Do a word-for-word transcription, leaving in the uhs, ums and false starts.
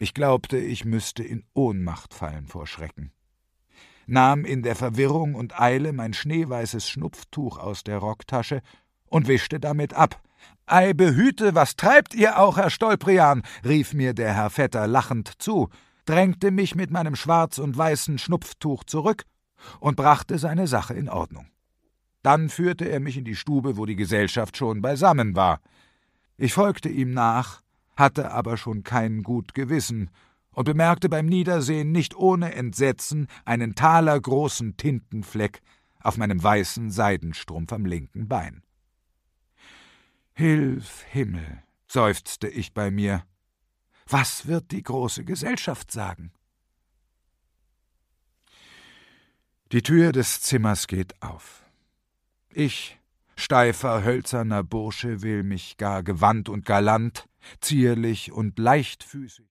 Ich glaubte, ich müsste in Ohnmacht fallen vor Schrecken, nahm in der Verwirrung und Eile mein schneeweißes Schnupftuch aus der Rocktasche und wischte damit ab. »Ei, behüte, was treibt ihr auch, Herr Stolprian?« rief mir der Herr Vetter lachend zu, drängte mich mit meinem schwarz und weißen Schnupftuch zurück und brachte seine Sache in Ordnung. Dann führte er mich in die Stube, wo die Gesellschaft schon beisammen war. Ich folgte ihm nach, hatte aber schon kein gut Gewissen und bemerkte beim Niedersehen nicht ohne Entsetzen einen talergroßen Tintenfleck auf meinem weißen Seidenstrumpf am linken Bein. »Hilf, Himmel«, seufzte ich bei mir, »was wird die große Gesellschaft sagen?« Die Tür des Zimmers geht auf. Ich, steifer, hölzerner Bursche, will mich gar gewandt und galant, zierlich und leichtfüßig